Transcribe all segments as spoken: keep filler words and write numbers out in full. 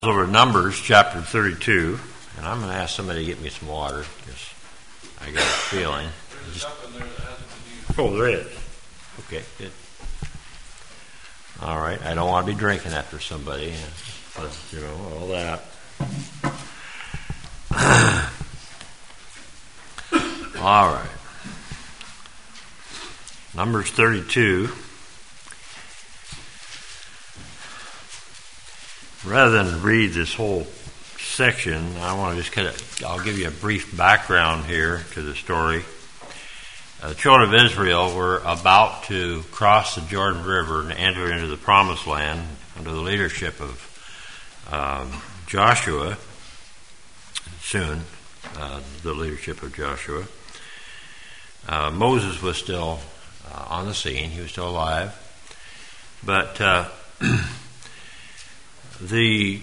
Over Numbers chapter thirty-two, and I'm going to ask somebody to get me some water because I got a feeling. There's stuff in there that hasn't been used. Oh, there is. Okay, good. All right, I don't want to be drinking after somebody, but, you know, all that. All right. Numbers thirty-two. Rather than read this whole section, I want to just kind of, I'll give you a brief background here to the story. Uh, the children of Israel were about to cross the Jordan River and enter into the Promised Land under the leadership of um, Joshua, soon, uh, the leadership of Joshua. Uh, Moses was still uh, on the scene. He was still alive. But uh, the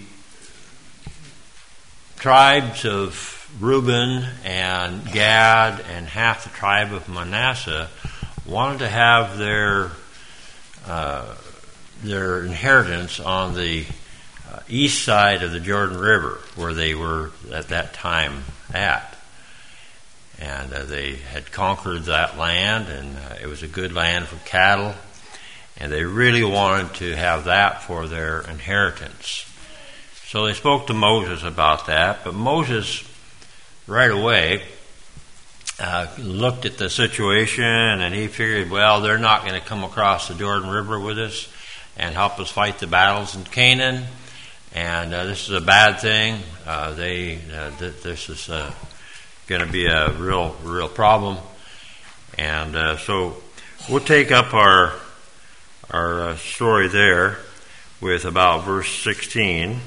tribes of Reuben and Gad and half the tribe of Manasseh wanted to have their uh, their inheritance on the uh, east side of the Jordan River, where they were at that time at. And uh, they had conquered that land, and uh, it was a good land for cattle. And they really wanted to have that for their inheritance. So they spoke to Moses about that. But Moses, right away, uh, looked at the situation and he figured, well, they're not going to come across the Jordan River with us and help us fight the battles in Canaan. And uh, this is a bad thing. Uh, they uh, th- This is uh, going to be a real, real problem. And uh, so we'll take up our... Our uh, story there with about verse sixteen.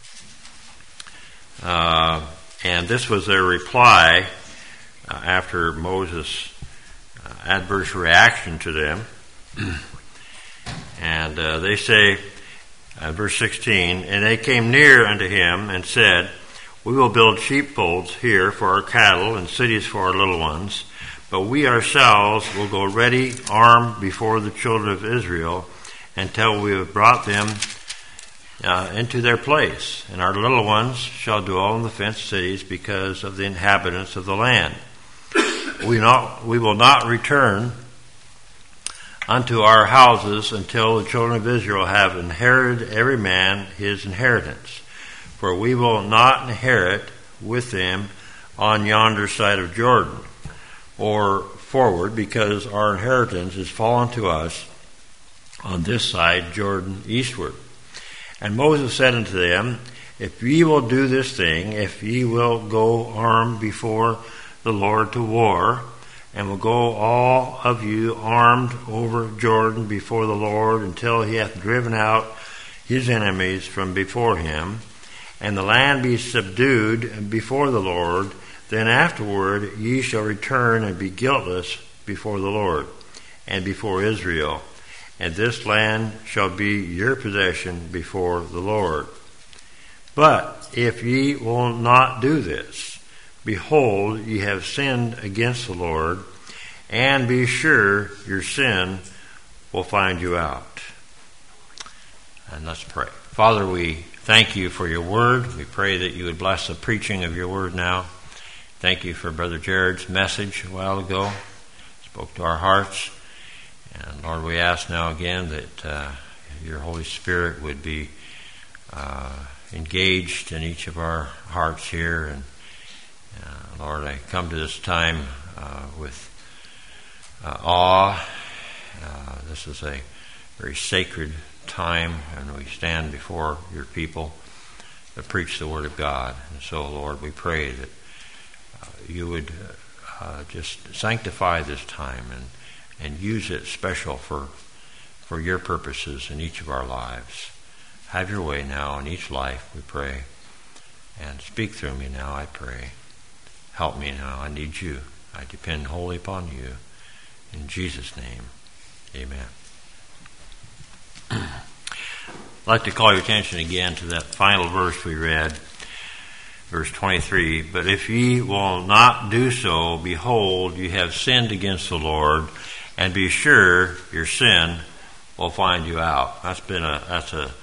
Uh, and this was their reply uh, after Moses' uh, adverse reaction to them. And uh, they say, uh, verse sixteen, and they came near unto him and said, we will build sheepfolds here for our cattle and cities for our little ones. But we ourselves will go ready, armed before the children of Israel, until we have brought them uh, into their place. And our little ones shall dwell in the fenced cities because of the inhabitants of the land. We not we will not return unto our houses until the children of Israel have inherited every man his inheritance. For we will not inherit with them on yonder side of Jordan, or forward, because our inheritance is fallen to us on this side Jordan eastward. And Moses said unto them, if ye will do this thing, if ye will go armed before the Lord to war, and will go all of you armed over Jordan before the Lord until he hath driven out his enemies from before him, and the land be subdued before the Lord, then afterward ye shall return and be guiltless before the Lord and before Israel, and this land shall be your possession before the Lord. But if ye will not do this, behold, ye have sinned against the Lord, and be sure your sin will find you out. And let's pray. Father, we thank you for your word. We pray that you would bless the preaching of your word now. Thank you for Brother Jared's message a while ago. Spoke to our hearts. And Lord, we ask now again that uh, your Holy Spirit would be uh, engaged in each of our hearts here. And uh, Lord, I come to this time uh, with uh, awe. Uh, this is a very sacred time, and we stand before your people to preach the Word of God. And so, Lord, we pray that you would uh, just sanctify this time and, and use it special for for your purposes in each of our lives. Have your way now in each life, we pray. And speak through me now, I pray. Help me now. I need you. I depend wholly upon you. In Jesus' name, amen. I'd like to call your attention again to that final verse we read. Verse twenty-three, but if ye will not do so, behold, ye have sinned against the Lord, and be sure your sin will find you out. That's been a that's a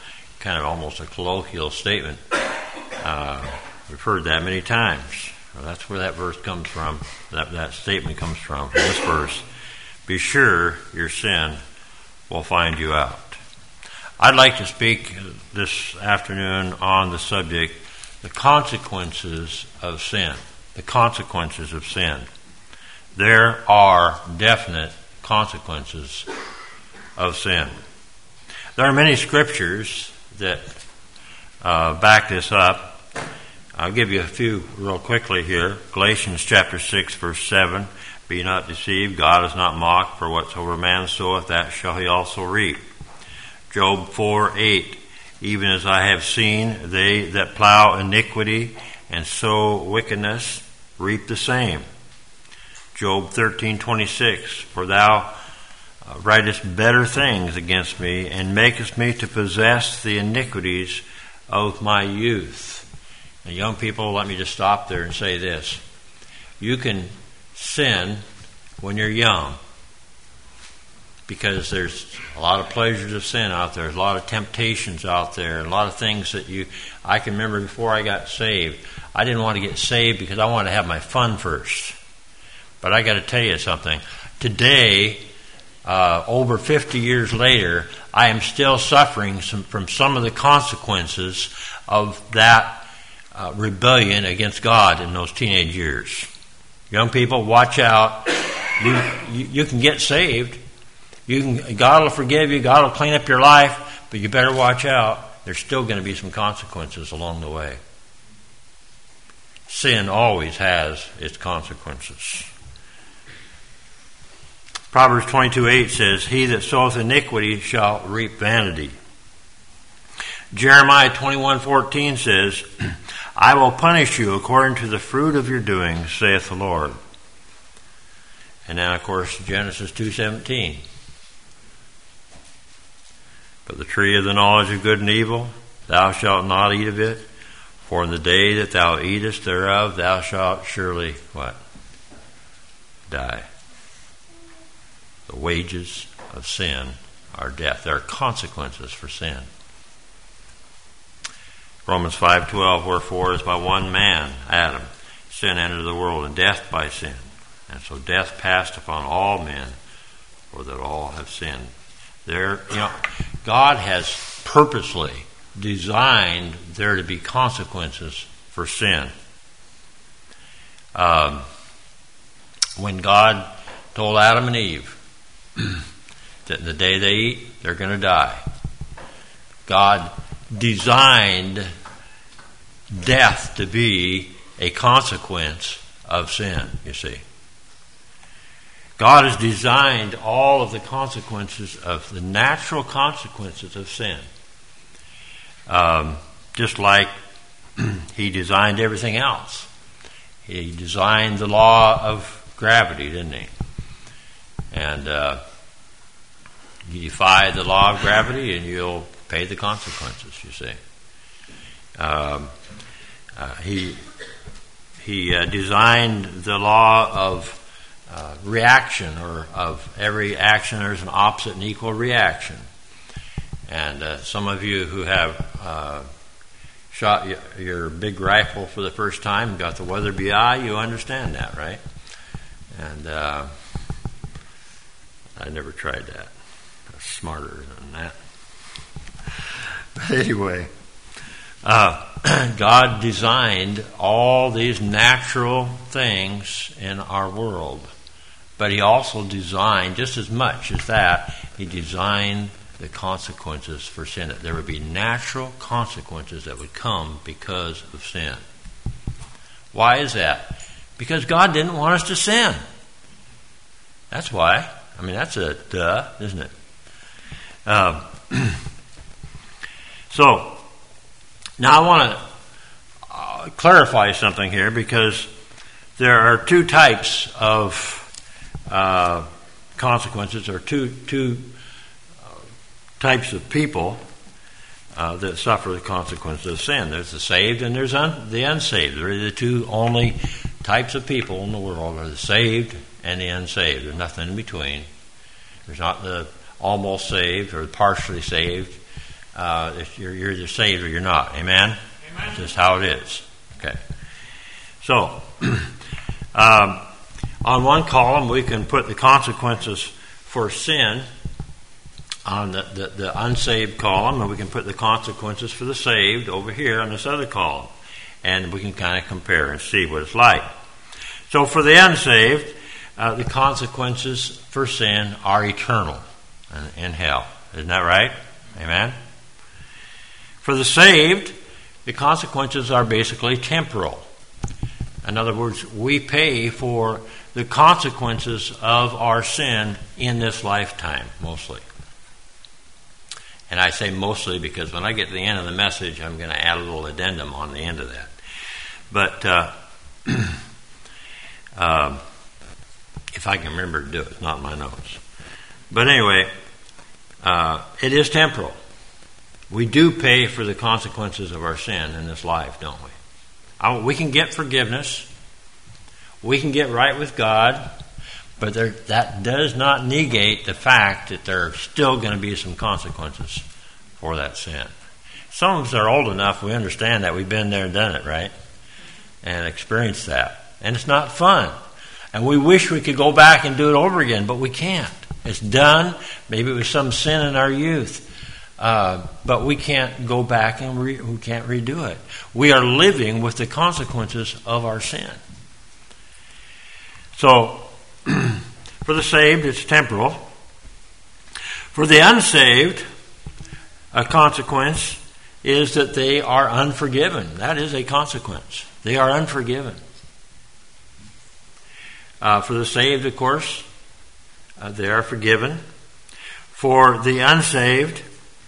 kind of almost a colloquial statement. Uh, we've heard that many times. Well, that's where that verse comes from. That, that statement comes from, from this verse. Be sure your sin will find you out. I'd like to speak this afternoon on the subject, the consequences of sin. The consequences of sin. There are definite consequences of sin. There are many scriptures that uh, back this up. I'll give you a few real quickly here. Galatians chapter six, verse seven. Be not deceived, God is not mocked, for whatsoever man soweth, that shall he also reap. Job four, eight. Even as I have seen, they that plow iniquity and sow wickedness reap the same. Job thirteen, twenty-six. For thou writest better things against me, and makest me to possess the iniquities of my youth. Now, young people, let me just stop there and say this. You can sin when you're young, because there's a lot of pleasures of sin out there. There's a lot of temptations out there, a lot of things that you... I can remember before I got saved, I didn't want to get saved because I wanted to have my fun first. But I got to tell you something. Today, uh, over fifty years later, I am still suffering some, from some of the consequences of that uh, rebellion against God in those teenage years. Young people, watch out. You, you, you can get saved. You can, God will forgive you. God will clean up your life. But you better watch out. There's still going to be some consequences along the way. Sin always has its consequences. Proverbs twenty-two, eight says, He that soweth iniquity shall reap vanity. Jeremiah twenty-one, fourteen says, I will punish you according to the fruit of your doings, saith the Lord. And then, of course, Genesis two seventeen. But the tree of the knowledge of good and evil, thou shalt not eat of it, for in the day that thou eatest thereof, thou shalt surely, what? Die. The wages of sin are death. There are consequences for sin. Romans five twelve, wherefore as by one man, Adam, sin entered the world, and death by sin. And so death passed upon all men, for that all have sinned. There, you know, God has purposely designed there to be consequences for sin. Um, when God told Adam and Eve that the day they eat, they're going to die, God designed death to be a consequence of sin, you see. God has designed all of the consequences of the natural consequences of sin. Um, just like He designed everything else. He designed the law of gravity, didn't He? And uh, you defy the law of gravity and you'll pay the consequences, you see. Um, uh, he he uh, designed the law of uh, reaction, or of every action there's an opposite and equal reaction. And uh, some of you who have uh, shot your, your big rifle for the first time and got the Weatherby eye, you understand that, right? And uh, I never tried that. I was smarter than that. But anyway, uh, God designed all these natural things in our world. But He also designed, just as much as that, He designed the consequences for sin. That there would be natural consequences that would come because of sin. Why is that? Because God didn't want us to sin. That's why. I mean, that's a duh, isn't it? Um, so, now I want to uh, clarify something here, because there are two types of uh, consequences, or two two uh, types of people uh, that suffer the consequences of sin. There's the saved and there's un- the unsaved. They're the two only types of people in the world, are the saved and the unsaved. There's nothing in between. There's not the almost saved or partially saved. Uh, if you're, you're either saved or you're not. Amen? Amen. That's just how it is. Okay. So, um, on one column we can put the consequences for sin on the, the, the unsaved column, and we can put the consequences for the saved over here on this other column. And we can kind of compare and see what it's like. So for the unsaved, uh, the consequences for sin are eternal in, in hell. Isn't that right? Amen? For the saved, the consequences are basically temporal. In other words, we pay for the consequences of our sin in this lifetime, mostly. And I say mostly because when I get to the end of the message, I'm going to add a little addendum on the end of that. But uh, um, if I can remember to do it, it's not in my notes. But anyway, uh, it is temporal. We do pay for the consequences of our sin in this life, don't we? Uh, we can get forgiveness. We can get right with God. But there, that does not negate the fact that there are still going to be some consequences for that sin. Some of us are old enough, we understand that. We've been there and done it, right? And experienced that. And it's not fun. And we wish we could go back and do it over again, but we can't. It's done. Maybe it was some sin in our youth. Uh, but we can't go back and re- we can't redo it. We are living with the consequences of our sin. So, for the saved, it's temporal. For the unsaved, a consequence is that they are unforgiven. That is a consequence. They are unforgiven. Uh, for the saved, of course, uh, they are forgiven. For the unsaved,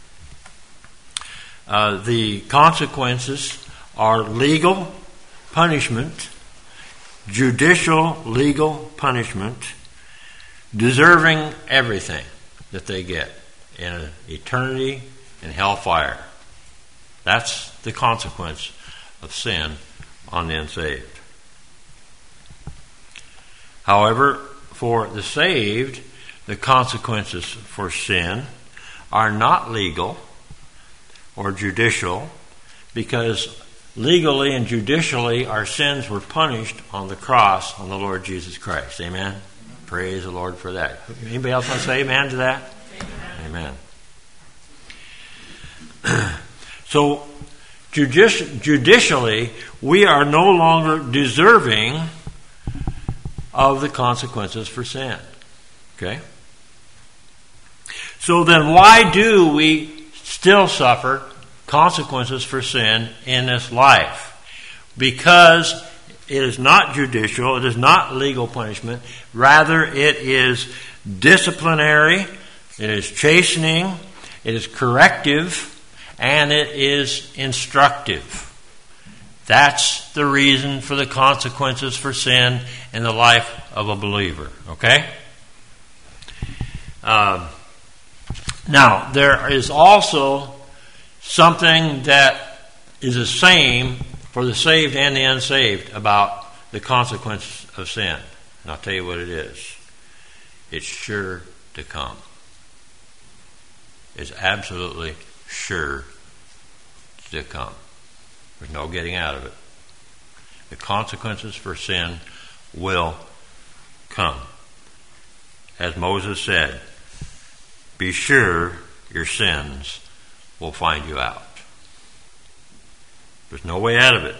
uh, the consequences are legal punishment, judicial legal punishment, deserving everything that they get in eternity in hellfire. That's the consequence of sin on the unsaved. However, for the saved, the consequences for sin are not legal or judicial, because legally and judicially our sins were punished on the cross on the Lord Jesus Christ. Amen? Amen. Praise the Lord for that. Anybody else want to say amen to that? Amen. Amen. So, judici- judicially, we are no longer deserving of the consequences for sin. Okay? So then why do we still suffer consequences for sin in this life? Because it is not judicial, it is not legal punishment, rather it is disciplinary, it is chastening, it is corrective, and it is instructive. That's the reason for the consequences for sin in the life of a believer. Okay? Uh, now, there is also something that is the same for the saved and the unsaved about the consequences of sin. And I'll tell you what it is. It's sure to come. It's absolutely sure to come. There's no getting out of it. The consequences for sin will come. As Moses said, be sure your sins will find you out. There's no way out of it.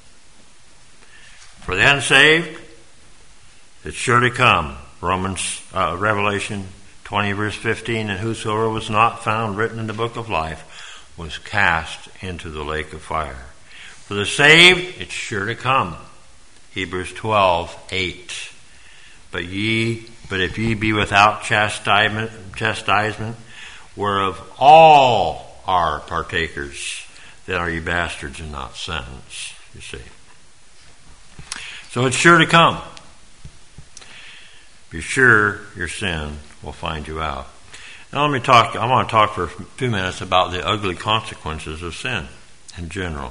For the unsaved, it's sure to come. Romans, uh, Revelation twenty verse fifteen, and whosoever was not found written in the book of life was cast into the lake of fire. For the saved, it's sure to come. Hebrews twelve eight. But ye, but if ye be without chastisement, chastisement, whereof all are partakers, then are ye bastards and not sons. You see. So it's sure to come. Be sure your sin will find you out. Now let me talk, I want to talk for a few minutes about the ugly consequences of sin in general.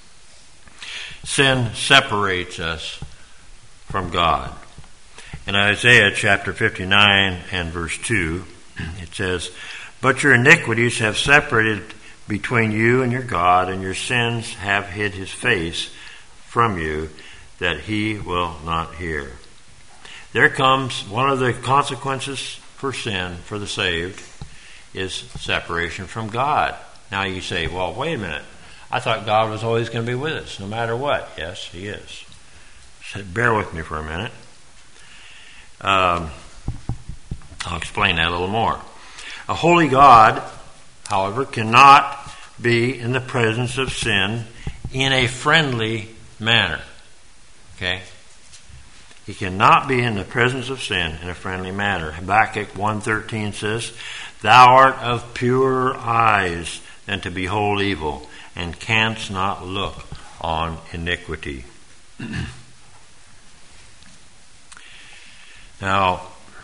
Sin separates us from God. In Isaiah chapter fifty-nine and verse two, it says, but your iniquities have separated between you and your God, and your sins have hid his face from you, that he will not hear. There comes one of the consequences for sin, for the saved, is separation from God. Now you say, well, wait a minute. I thought God was always going to be with us, no matter what. Yes, he is. So bear with me for a minute. Um, I'll explain that a little more. A holy God, however, cannot be in the presence of sin in a friendly manner. Okay? He cannot be in the presence of sin in a friendly manner. Habakkuk one thirteen says, "Thou art of purer eyes than to behold evil, and canst not look on iniquity." Now,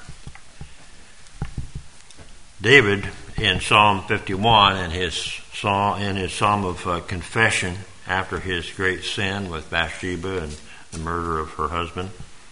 David in Psalm fifty-one, in his psalm, in his psalm of uh, confession after his great sin with Bathsheba and the murder of her husband,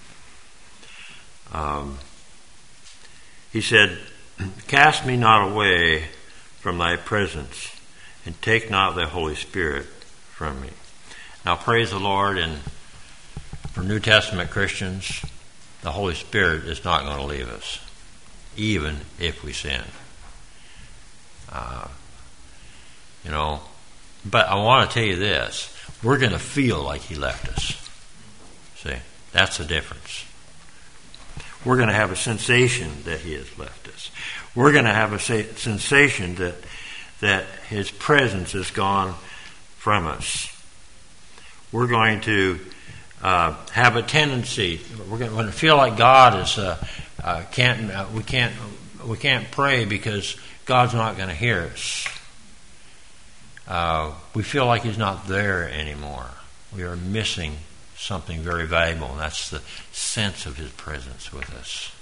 um, he said, "Cast me not away from thy presence, and take not the Holy Spirit from me." Now, praise the Lord, and for New Testament Christians, the Holy Spirit is not going to leave us, even if we sin. Uh, you know, but I want to tell you this. We're going to feel like he left us. See, that's the difference. We're going to have a sensation that he has left us. We're going to have a sa- sensation that that his presence is gone from us. We're going to uh, have a tendency. We're going to feel like God is uh, uh, can't uh, we can't we can't pray because God's not going to hear us. Uh, we feel like he's not there anymore. We are missing something very valuable, and that's the sense of his presence with us.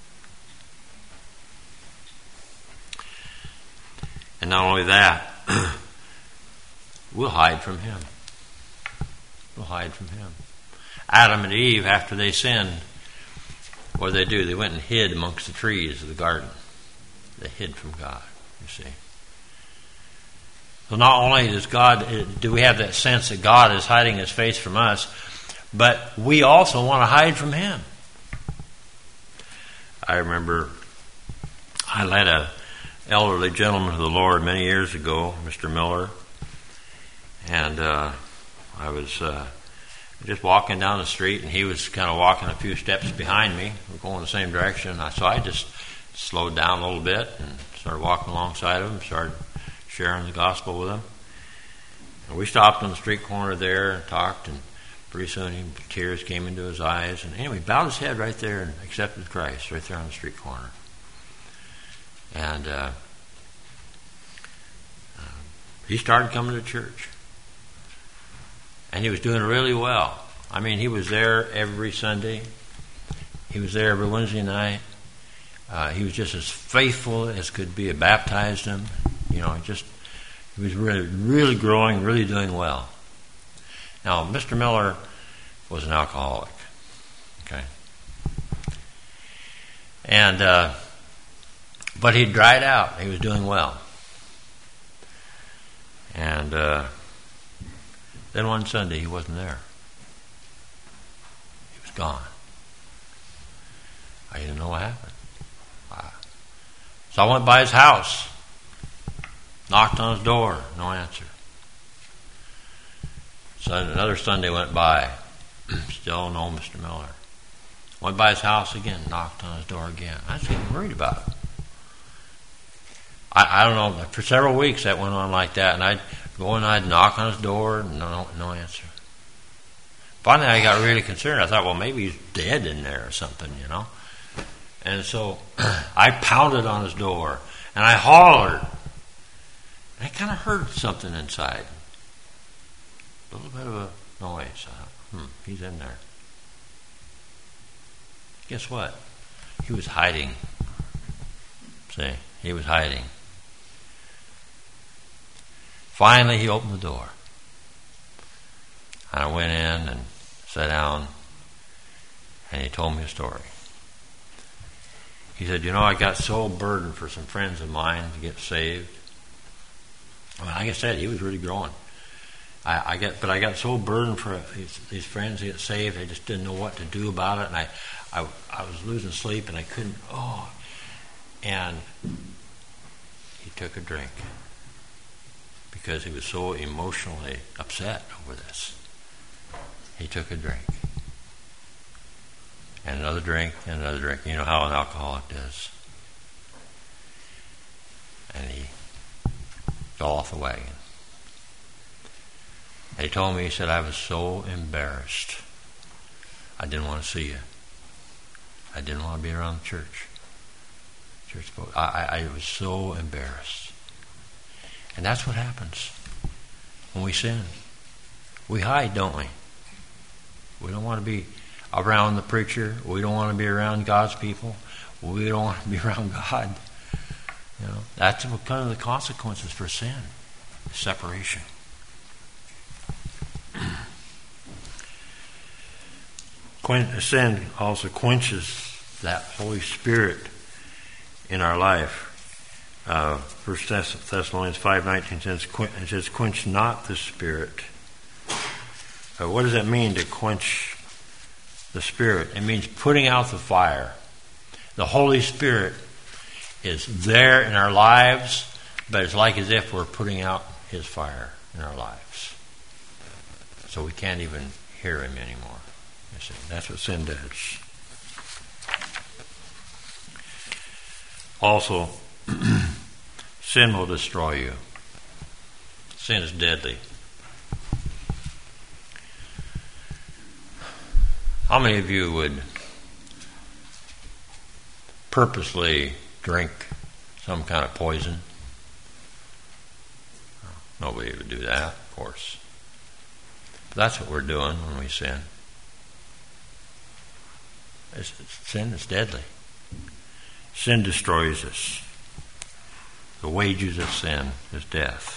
And not only that, we'll hide from him. We'll hide from him. Adam and Eve, after they sinned, what did they do? They went and hid amongst the trees of the garden. They hid from God, you see. So not only does God, do we have that sense that God is hiding his face from us, but we also want to hide from him. I remember I led a elderly gentleman to the Lord many years ago, Mister Miller, and uh, I was uh, just walking down the street, and he was kind of walking a few steps behind me. We're going the same direction, so I just slowed down a little bit and started walking alongside of him, started sharing the gospel with him. And we stopped on the street corner there and talked, and pretty soon he, tears came into his eyes. And anyway, he bowed his head right there and accepted Christ right there on the street corner. And uh, uh, he started coming to church. And he was doing really well. I mean, he was there every Sunday. He was there every Wednesday night. Uh, he was just as faithful as could be. I baptized him. You know, just he was really, really growing, really doing well. Now, Mister Miller was an alcoholic. Okay, and uh, but he dried out. He was doing well, and uh, then one Sunday he wasn't there. He was gone. I didn't know what happened. So I went by his house, knocked on his door, no answer. So another Sunday went by, still no Mister Miller. Went by his house again, knocked on his door again. I was getting worried about him. I, I don't know, for several weeks that went on like that, and I'd go and I'd knock on his door, and no, no answer. Finally I got really concerned. I thought, well, maybe he's dead in there or something, you know. And so I pounded on his door, and I hollered. And I kind of heard something inside. A little bit of a noise. I thought, hmm, he's in there. Guess what? He was hiding. See, he was hiding. Finally, he opened the door. And I went in and sat down, and he told me a story. He said, you know, I got so burdened for some friends of mine to get saved. Well, like I said, he was really growing. I, I get, but I got so burdened for these, these friends to get saved. I just didn't know what to do about it, and I, I, I was losing sleep, and I couldn't. Oh, and he took a drink because he was so emotionally upset over this. He took a drink, and another drink, and another drink. You know how an alcoholic does. And he fell off the wagon. And he told me, he said, I was so embarrassed. I didn't want to see you. I didn't want to be around the church. Church folk. I, I, I was so embarrassed. And that's what happens when we sin. We hide, don't we? We don't want to be around the preacher. We don't want to be around God's people. We don't want to be around God. You know, that's kind of the consequences for sin, separation. Sin also quenches that Holy Spirit in our life. Uh, First Thessalonians five nineteen says, it says, "Quench not the Spirit." Uh, what does that mean, to quench the Spirit? It means putting out the fire. The Holy Spirit is there in our lives, but it's like as if we're putting out His fire in our lives. So we can't even hear Him anymore. You see, that's what sin does. Also, sin will destroy you. Sin is deadly. How many of you would purposely drink some kind of poison? Nobody would do that, of course. But that's what we're doing when we sin. It's, it's, sin is deadly. Sin destroys us. The wages of sin is death.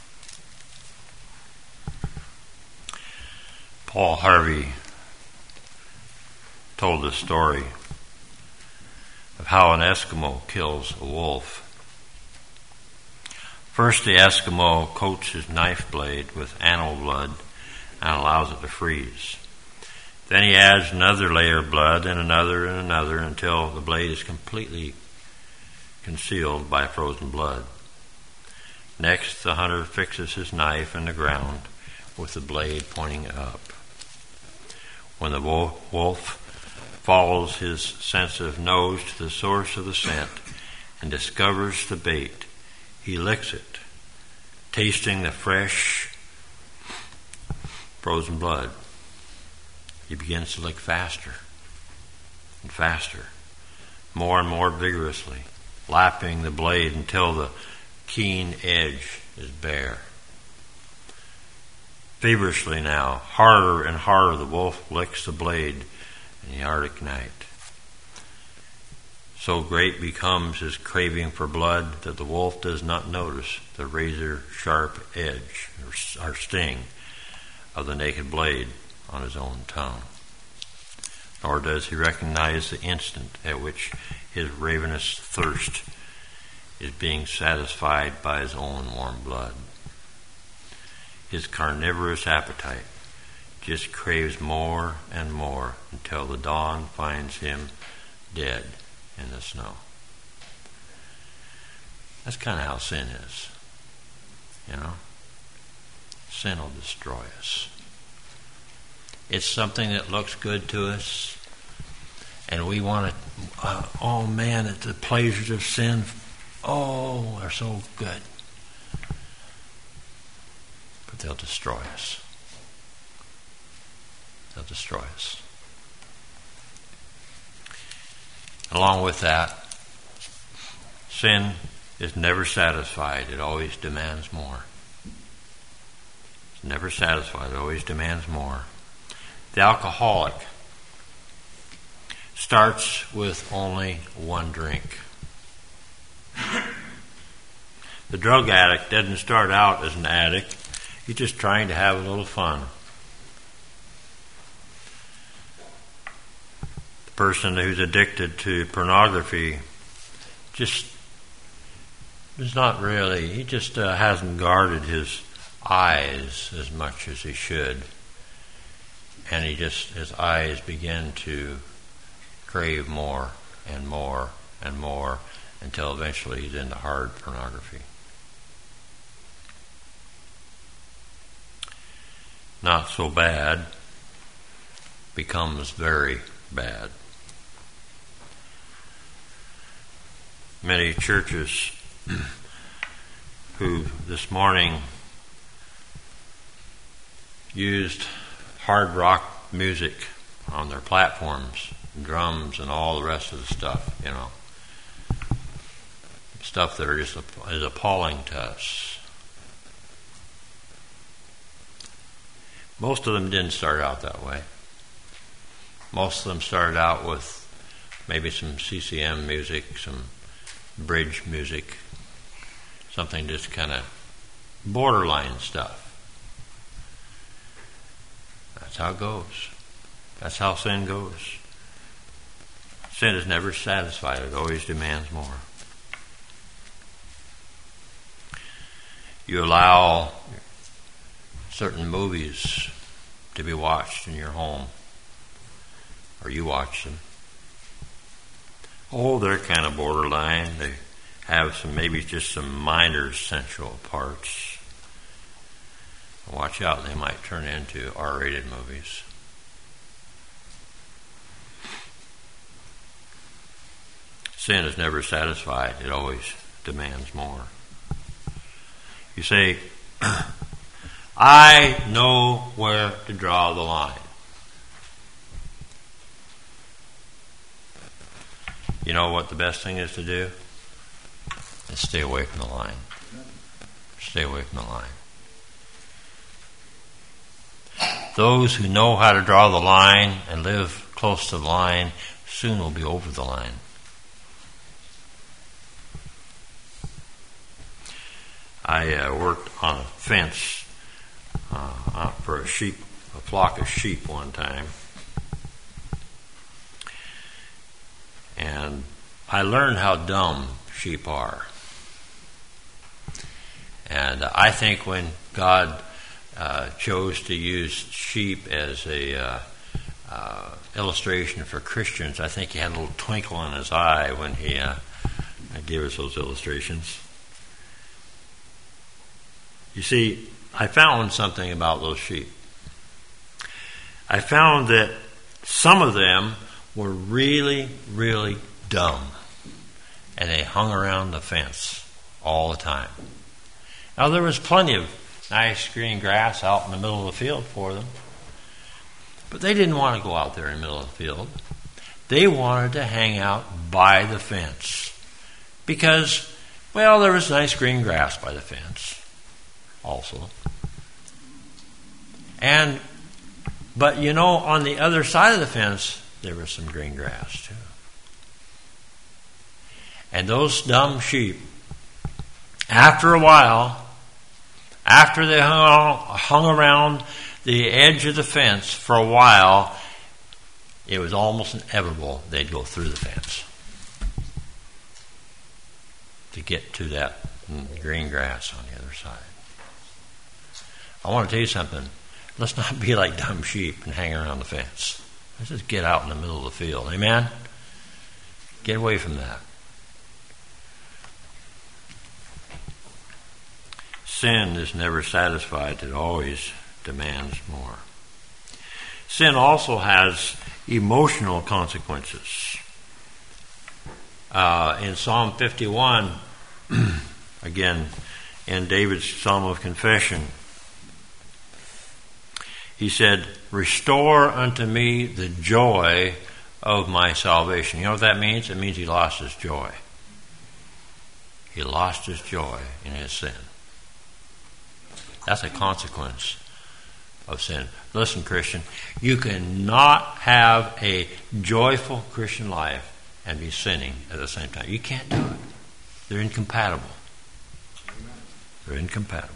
Paul Harvey told this story of how an Eskimo kills a wolf. First, the Eskimo coats his knife blade with animal blood and allows it to freeze. Then he adds another layer of blood and another and another until the blade is completely concealed by frozen blood. Next, the hunter fixes his knife in the ground with the blade pointing up. When the wolf follows his sensitive nose to the source of the scent and discovers the bait, he licks it, tasting the fresh frozen blood. He begins to lick faster and faster, more and more vigorously, lapping the blade until the keen edge is bare. Feverishly now, harder and harder, the wolf licks the blade in the Arctic night. So great becomes his craving for blood that the wolf does not notice the razor-sharp edge or sting of the naked blade on his own tongue. Nor does he recognize the instant at which his ravenous thirst is being satisfied by his own warm blood. His carnivorous appetite just craves more and more until the dawn finds him dead in the snow. That's kind of how sin is. You know? Sin will destroy us. It's something that looks good to us, and we want to, uh, oh man, the pleasures of sin, oh, are so good. But they'll destroy us. They'll destroy us. Along with that, sin is never satisfied. It always demands more. It's never satisfied. It always demands more. The alcoholic starts with only one drink. The drug addict doesn't start out as an addict. He's just trying to have a little fun. The person who's addicted to pornography just is not really, he just uh, hasn't guarded his eyes as much as he should. And he just, his eyes begin to crave more and more and more until eventually he's into hard pornography. Not so bad becomes very bad. Many churches who this morning used hard rock music on their platforms, drums and all the rest of the stuff, you know, stuff that are just is appalling to us. Most of them didn't start out that way. Most of them started out with maybe some C C M music, some bridge music, something just kind of borderline stuff. That's how it goes. That's how sin goes. Sin is never satisfied. It always demands more. You allow certain movies to be watched in your home, or you watch them. Oh, they're kind of borderline. They have some, maybe just some minor sensual parts. Watch out, they might turn into R-rated movies. Sin is never satisfied. It always demands more. You say, I know where to draw the line. You know what the best thing is to do? Is stay away from the line. Stay away from the line. Those who know how to draw the line and live close to the line soon will be over the line. I uh, worked on a fence uh, for a sheep, a flock of sheep one time. And I learned how dumb sheep are. And I think when God uh, chose to use sheep as a uh, uh, illustration for Christians, I think he had a little twinkle in his eye when he uh, gave us those illustrations. You see, I found something about those sheep. I found that some of them were really, really dumb, and they hung around the fence all the time. Now, there was plenty of nice green grass out in the middle of the field for them, but they didn't want to go out there in the middle of the field. They wanted to hang out by the fence because, well, there was nice green grass by the fence also. And, but you know, on the other side of the fence, there was some green grass too. And those dumb sheep, after a while, after they hung, hung around the edge of the fence for a while, it was almost inevitable they'd go through the fence to get to that green grass on the other side. I want to tell you something. Let's not be like dumb sheep and hang around the fence. Let's just get out in the middle of the field. Amen? Get away from that. Sin is never satisfied. It always demands more. Sin also has emotional consequences. Uh, in Psalm fifty-one, again, in David's Psalm of Confession, he said, restore unto me the joy of my salvation. You know what that means? It means he lost his joy. He lost his joy in his sin. That's a consequence of sin. Listen, Christian, you cannot have a joyful Christian life and be sinning at the same time. You can't do it. They're incompatible. They're incompatible.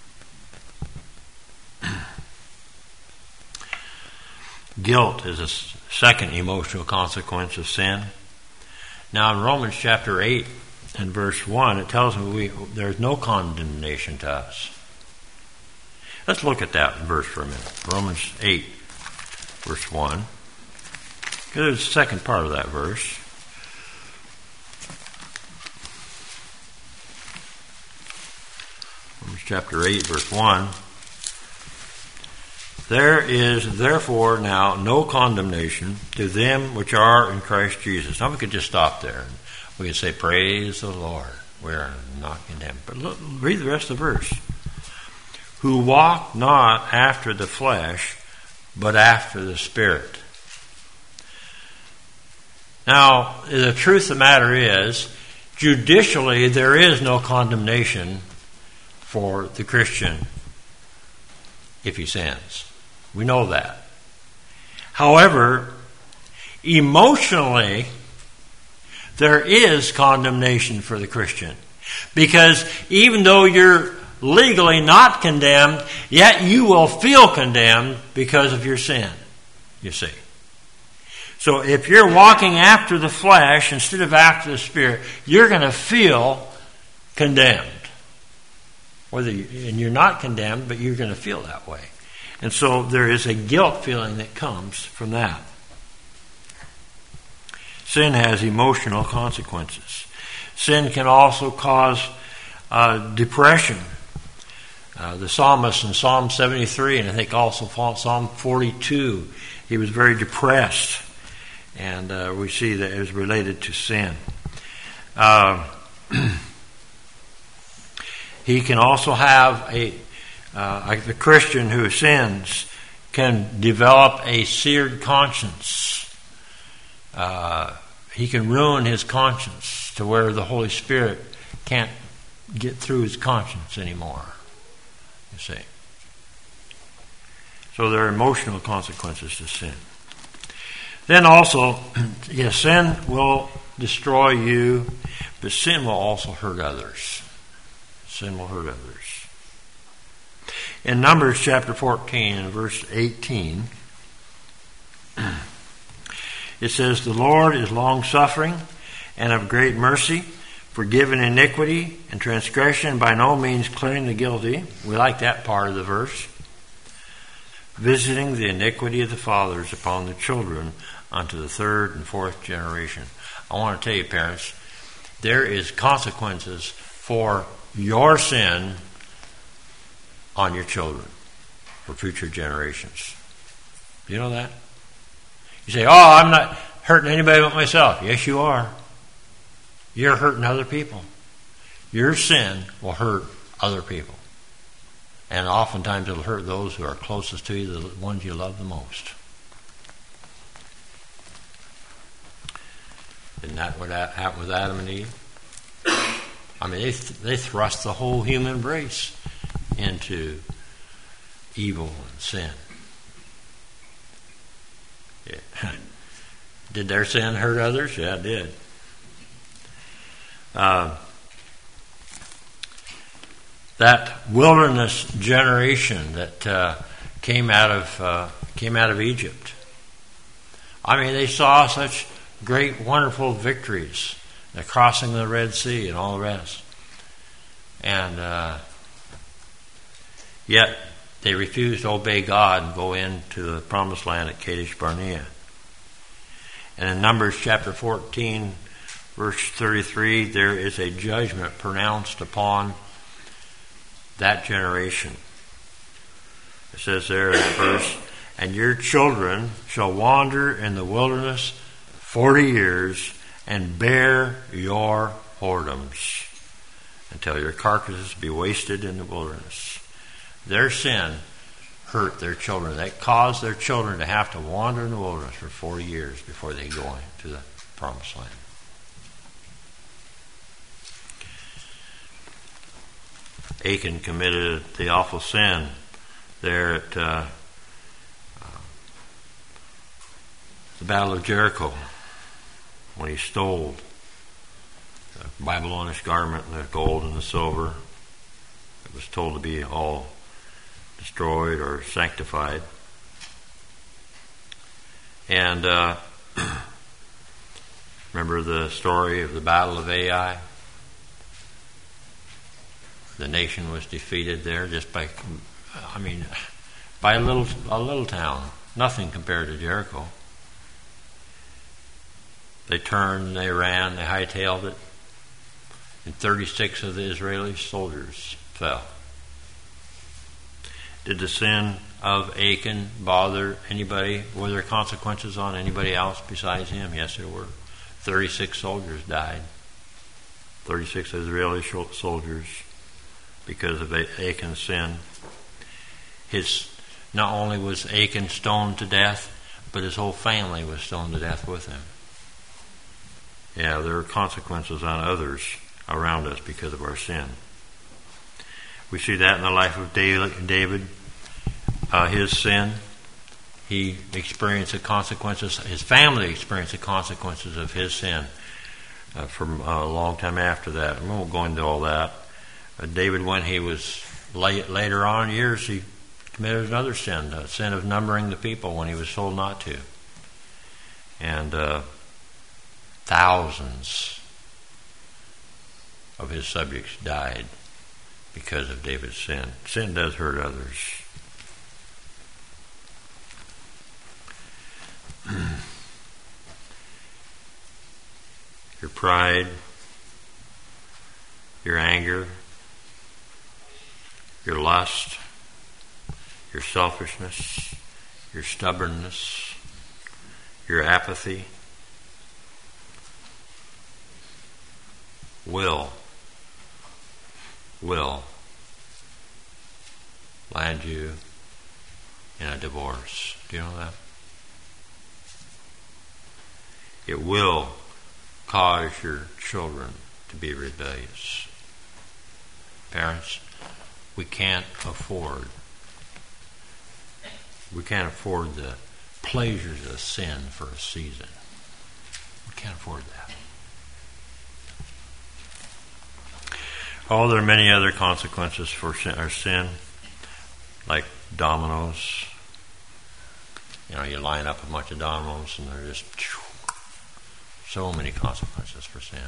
Guilt is a second emotional consequence of sin. Now in Romans chapter eight, in verse one, it tells me we, there's no condemnation to us. Let's look at that verse for a minute. Romans eight, verse one. There's the second part of that verse. Romans chapter eight, verse one. There is therefore now no condemnation to them which are in Christ Jesus. Now we could just stop there. We could say, praise the Lord. We are not condemned. But look, read the rest of the verse. Who walk not after the flesh, but after the Spirit. Now, the truth of the matter is, judicially, there is no condemnation for the Christian if he sins. We know that. However, emotionally, there is condemnation for the Christian. Because even though you're legally not condemned, yet you will feel condemned because of your sin, you see. So if you're walking after the flesh instead of after the Spirit, you're going to feel condemned. Whether you, and you're not condemned, but you're going to feel that way. And so there is a guilt feeling that comes from that. Sin has emotional consequences. Sin can also cause uh, depression. Uh, the psalmist in Psalm seventy-three, and I think also Psalm forty-two, he was very depressed. And uh, we see that it was related to sin. Uh, he can also have a, uh, like the Christian who sins can develop a seared conscience. Uh, he can ruin his conscience to where the Holy Spirit can't get through his conscience anymore. You see. So there are emotional consequences to sin. Then also, yes, sin will destroy you, but sin will also hurt others. Sin will hurt others. In Numbers chapter fourteen, verse eighteen, it says, the Lord is long-suffering and of great mercy, forgiving iniquity and transgression, by no means clearing the guilty. We like that part of the verse. Visiting the iniquity of the fathers upon the children unto the third and fourth generation. I want to tell you, parents, there is consequences for your sin on your children for future generations. Do you know that? You say, oh, I'm not hurting anybody but myself. Yes, you are. You're hurting other people. Your sin will hurt other people. And oftentimes it'll hurt those who are closest to you, the ones you love the most. Isn't that what happened with Adam and Eve? I mean, they, they thrust the whole human race into evil and sin. Yeah. Did their sin hurt others? Yeah, it did. Uh, that wilderness generation that uh, came out of uh, came out of Egypt. I mean, they saw such great, wonderful victories, the crossing of the Red Sea and all the rest, and uh, yet they refused to obey God and go into the promised land at Kadesh Barnea. And in Numbers chapter fourteen, verse thirty-three, there is a judgment pronounced upon that generation. It says there in that verse, and your children shall wander in the wilderness forty years and bear your whoredoms until your carcasses be wasted in the wilderness. Their sin hurt their children. That caused their children to have to wander in the wilderness for forty years before they go into the promised land. Achan committed the awful sin there at uh, uh, the Battle of Jericho when he stole the Babylonish garment and the gold and the silver. It was told to be all destroyed or sanctified. And uh, remember the story of the Battle of Ai? The nation was defeated there just by, I mean, by a little a little town. Nothing compared to Jericho. They turned, they ran, they hightailed it, and thirty-six of the Israeli soldiers fell. Did the sin of Achan bother anybody? Were there consequences on anybody else besides him? Yes, there were. thirty-six soldiers died. thirty-six Israeli soldiers because of Achan's sin. His, not only was Achan stoned to death, but his whole family was stoned to death with him. Yeah, there are consequences on others around us because of our sin. We see that in the life of David. Uh, his sin, he experienced the consequences, his family experienced the consequences of his sin uh, from a long time after that. We won't go into all that. Uh, David, when he was late, later on in years, he committed another sin, the sin of numbering the people when he was told not to. And uh, thousands of his subjects died because of David's sin. Sin does hurt others. Your pride, your anger, your lust, your selfishness, your stubbornness, your apathy will will land you in a divorce. Do you know that? It will cause your children to be rebellious. Parents, we can't afford we can't afford the pleasures of sin for a season. We can't afford that. Oh, there are many other consequences for sin, our sin, like dominoes. You know, you line up a bunch of dominoes and they're just so many consequences for sin.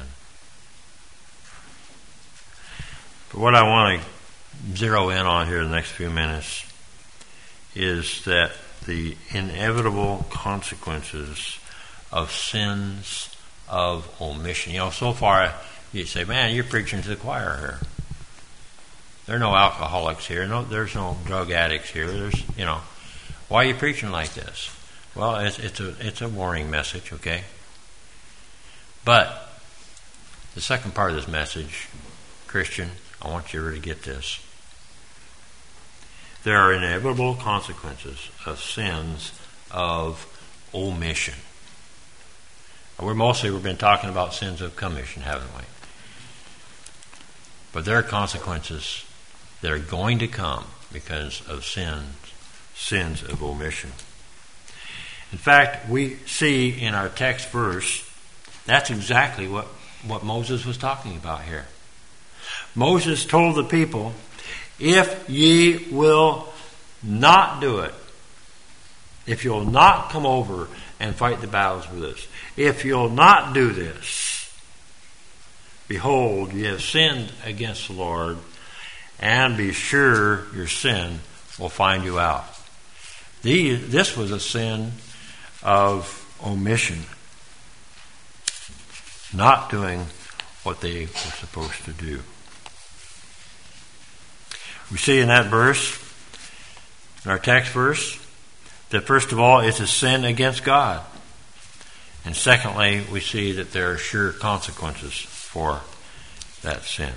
But what I want to zero in on here in the next few minutes is that the inevitable consequences of sins of omission. You know, so far you say, man, you're preaching to the choir here. There are no alcoholics here. No, there's no drug addicts here. There's, you know, why are you preaching like this? Well, it's, it's a it's a warning message, okay? But the second part of this message, Christian, I want you to really get this. There are inevitable consequences of sins of omission. We're mostly we've been talking about sins of commission, haven't we? But there are consequences that are going to come because of sins, sins of omission. In fact, we see in our text verse, that's exactly what, what Moses was talking about here. Moses told the people, if ye will not do it, if you'll not come over and fight the battles with us, if you'll not do this, behold, ye have sinned against the Lord, and be sure your sin will find you out. The, this was a sin of omission, not doing what they were supposed to do. We see in that verse, in our text verse, that first of all, it's a sin against God. And secondly, we see that there are sure consequences for that sin.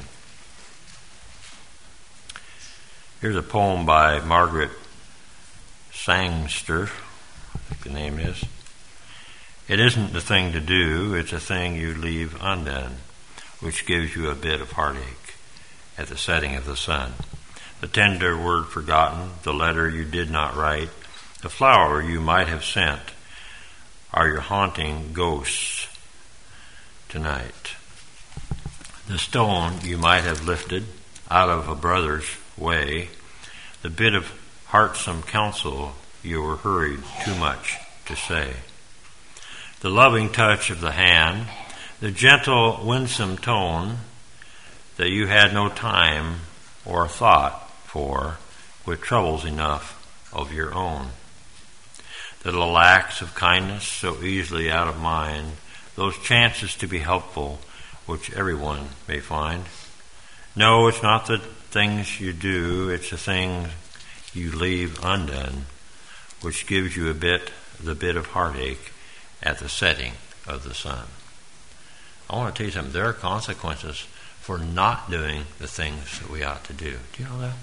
Here's a poem by Margaret Sangster, I think the name is. It isn't the thing to do, it's a thing you leave undone, which gives you a bit of heartache at the setting of the sun. The tender word forgotten, the letter you did not write, the flower you might have sent, are your haunting ghosts tonight. The stone you might have lifted out of a brother's way, the bit of heartsome counsel you were hurried too much to say. The loving touch of the hand, the gentle, winsome tone that you had no time or a thought for with troubles enough of your own. The little acts of kindness so easily out of mind, those chances to be helpful which everyone may find. No, it's not the things you do, it's the things you leave undone, which gives you a bit, the bit of heartache at the setting of the sun. I want to tell you something. There are consequences for not doing the things that we ought to do. Do you know that?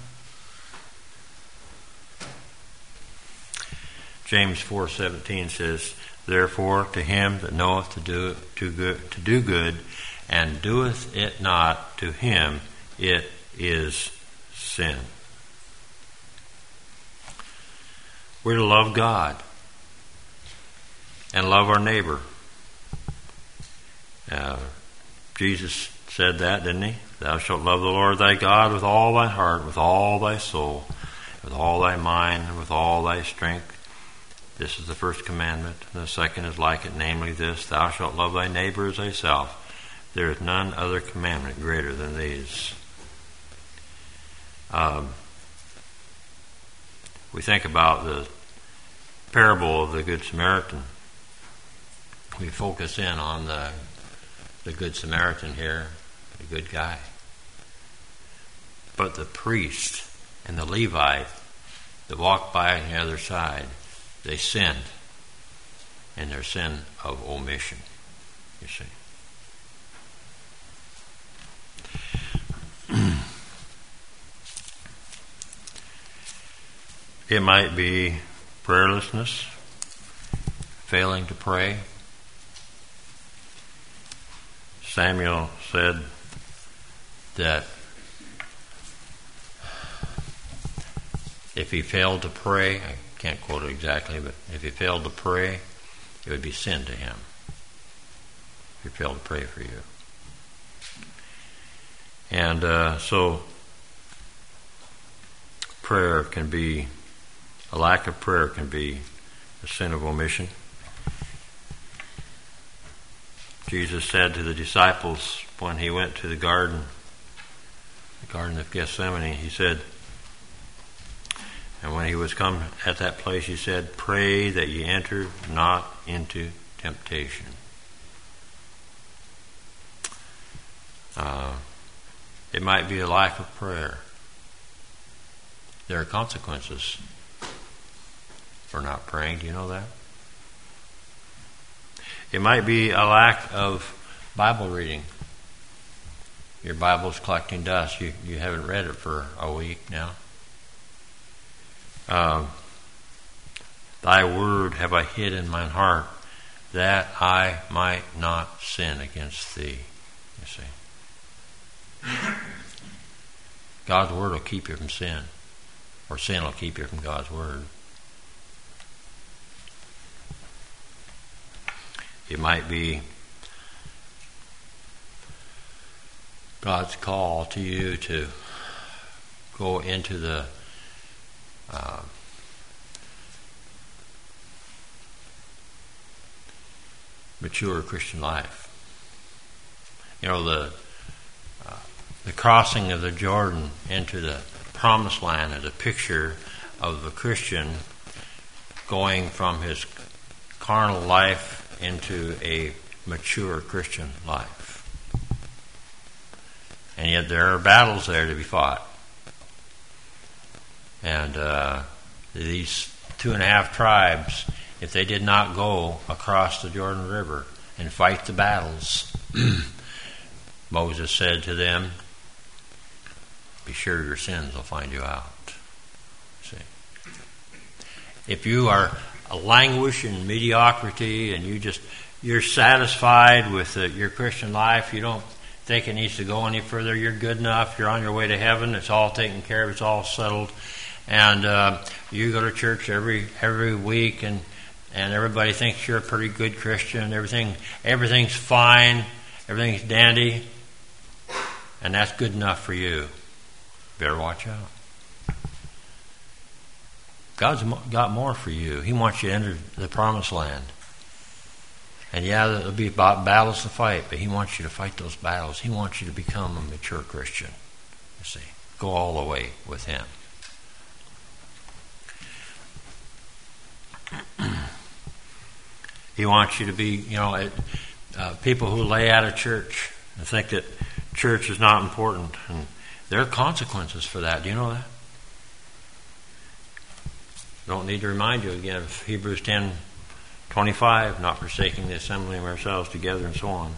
James four seventeen says, "Therefore to him that knoweth to do to good to do good, and doeth it not, to him it is sin." We're to love God and love our neighbor. Uh, Jesus said that, didn't he? Thou shalt love the Lord thy God with all thy heart, with all thy soul, with all thy mind, and with all thy strength. This is the first commandment. And the second is like it, namely this, thou shalt love thy neighbor as thyself. There is none other commandment greater than these. Um, we think about the parable of the Good Samaritan. We focus in on the the Good Samaritan here, the good guy. But the priest and the Levite that walked by on the other side, they sinned in their sin of omission, you see. It might be prayerlessness, failing to pray. Samuel said that if he failed to pray, I can't quote it exactly, but if he failed to pray, it would be sin to him. If he failed to pray for you. And uh, so prayer can be, a lack of prayer can be a sin of omission. Jesus said to the disciples when he went to the garden, the Garden of Gethsemane, he said, and when he was come at that place, he said, "Pray that ye enter not into temptation." Uh, it might be a lack of prayer. There are consequences for not praying. Do you know that? It might be a lack of Bible reading. Your Bible's collecting dust. You, you haven't read it for a week now. Um, Thy word have I hid in mine heart, that I might not sin against thee. You see. God's word will keep you from sin, or sin will keep you from God's word. It might be God's call to you to go into the uh, mature Christian life. You know, the uh, the crossing of the Jordan into the promised land is a picture of the Christian going from his carnal life into a mature Christian life. And yet there are battles there to be fought. And uh, these two and a half tribes, if they did not go across the Jordan River and fight the battles, Moses said to them, "Be sure your sins will find you out." See, if you are a languish in mediocrity and you just you're satisfied with uh, your Christian life, you don't think it needs to go any further, you're good enough, you're on your way to heaven, it's all taken care of, it's all settled, and uh, you go to church every every week, and and everybody thinks you're a pretty good Christian, everything everything's fine, everything's dandy, and that's good enough for you. Better watch out. God's got more for you. He wants you to enter the promised land. And yeah, there'll be battles to fight, but He wants you to fight those battles. He wants you to become a mature Christian, you see. go all the way with him. He wants you to be, you know, it, uh, people who lay out of church and think that church is not important. And there are consequences for that. Do you know that? Don't need to remind you again of Hebrews ten twenty-five, not forsaking the assembling of ourselves together and so on.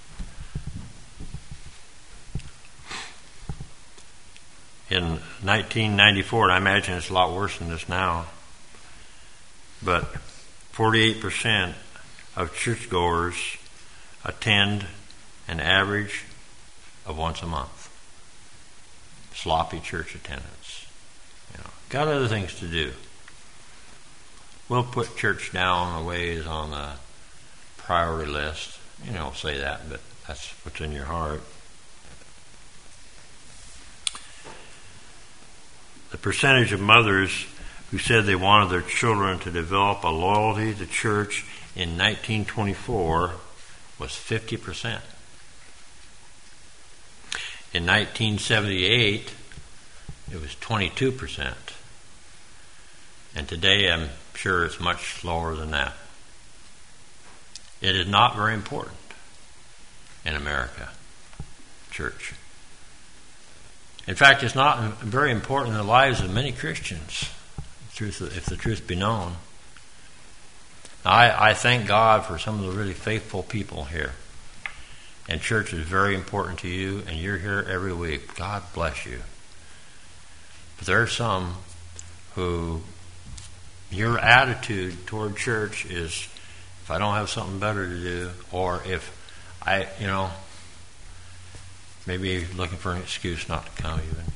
In nineteen ninety-four, and I imagine it's a lot worse than this now, but forty-eight percent of churchgoers attend an average of once a month. Sloppy church attendance. You know, got other things to do. We'll put church down a ways on the priority list. You know, say that, but that's what's in your heart. The percentage of mothers who said they wanted their children to develop a loyalty to church in nineteen twenty-four was fifty percent. In nineteen seventy-eight, it was twenty-two percent. And today, I'm sure it's much lower than that. It is not very important in America, church. In fact, it's not very important in the lives of many Christians, if the truth be known. I, I thank God for some of the really faithful people here. And church is very important to you, and you're here every week. God bless you. But there are some who your attitude toward church is, if I don't have something better to do, or if I, you know, maybe looking for an excuse not to come even.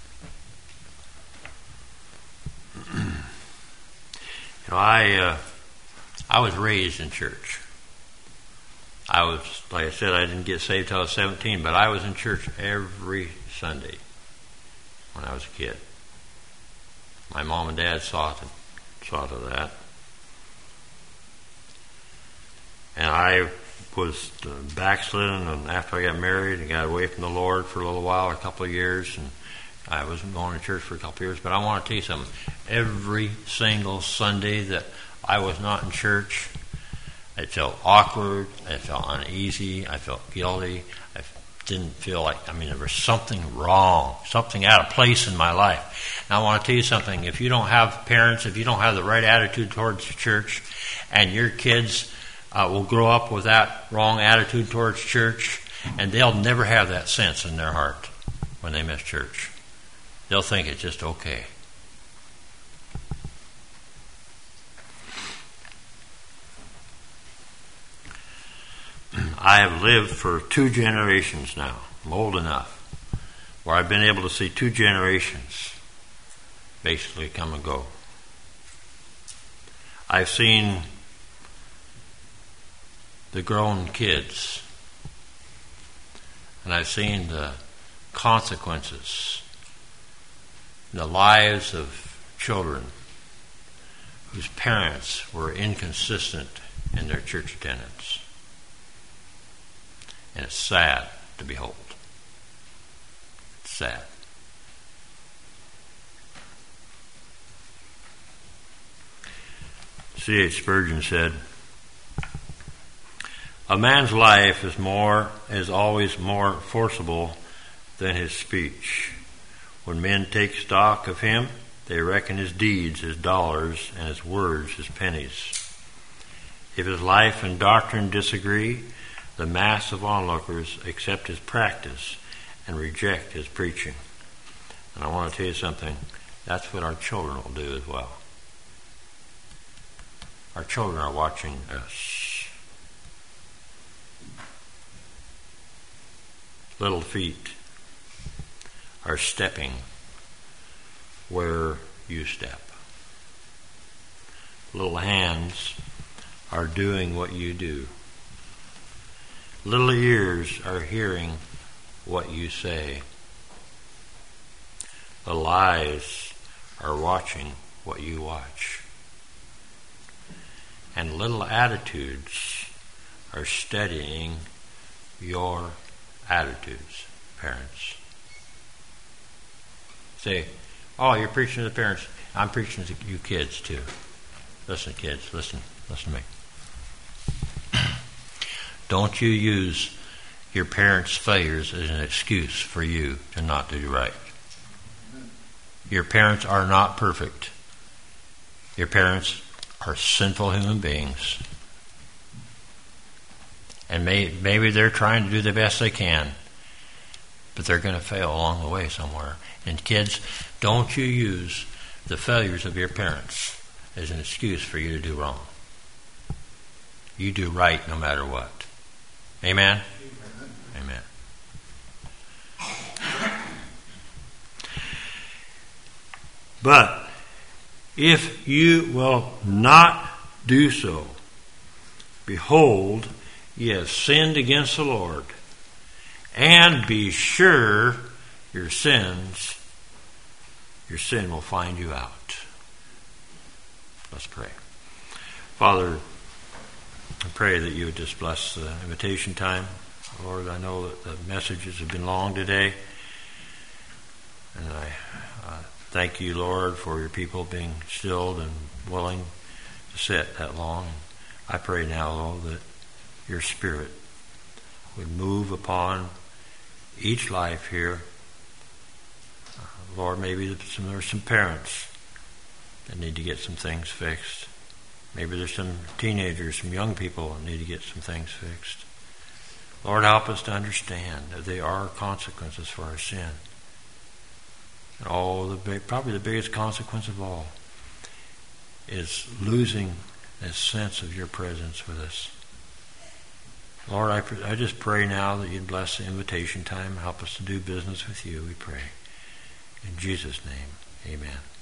You know, I uh, I was raised in church. I was, like I said, I didn't get saved till I was seventeen, but I was in church every Sunday when I was a kid. My mom and dad saw to, saw to that. And I was backslidden, and after I got married and got away from the Lord for a little while, a couple of years, and I wasn't going to church for a couple of years. But I want to tell you something. Every single Sunday that I was not in church, I felt awkward, I felt uneasy, I felt guilty, I didn't feel like, I mean, there was something wrong, something out of place in my life. Now I want to tell you something. If you don't have parents, if you don't have the right attitude towards church, and your kids uh, will grow up with that wrong attitude towards church, and they'll never have that sense in their heart when they miss church. They'll think it's just okay. I have lived for two generations now. I'm old enough where I've been able to see two generations basically come and go. I've seen the grown kids, and I've seen the consequences, the lives of children whose parents were inconsistent in their church attendance. And it's sad to behold. It's sad. C H Spurgeon said, "A man's life is more is always more forcible than his speech. When men take stock of him, they reckon his deeds as dollars and his words as pennies. If his life and doctrine disagree, the mass of onlookers accept his practice and reject his preaching." And I want to tell you something. That's what our children will do as well. Our children are watching us. Little feet are stepping where you step. Little hands are doing what you do. Little ears are hearing what you say. Little eyes are watching what you watch. And little attitudes are studying your attitudes, parents. say, oh, you're preaching to the parents. I'm preaching to you kids too. Listen, kids, listen, listen to me. Don't you use your parents' failures as an excuse for you to not do right. Your parents are not perfect. Your parents are sinful human beings. And may, maybe they're trying to do the best they can, but they're going to fail along the way somewhere. And kids, don't you use the failures of your parents as an excuse for you to do wrong. You do right no matter what. Amen? Amen. But if you will not do so, behold, ye have sinned against the Lord, and be sure your sins, your sin will find you out. Let's pray. Father, I pray that you would just bless the invitation time. Lord, I know that the messages have been long today, and I uh, thank you, Lord, for your people being stilled and willing to sit that long. I pray now, Lord, that your Spirit would move upon each life here. Uh, Lord, maybe some, there's some parents that need to get some things fixed. Maybe there's some teenagers, some young people that need to get some things fixed. Lord, help us to understand that there are consequences for our sin. And oh, the big, probably the biggest consequence of all is losing this sense of your presence with us. Lord, I, I just pray now that you'd bless the invitation time. Help us to do business with you, we pray. In Jesus' name, amen.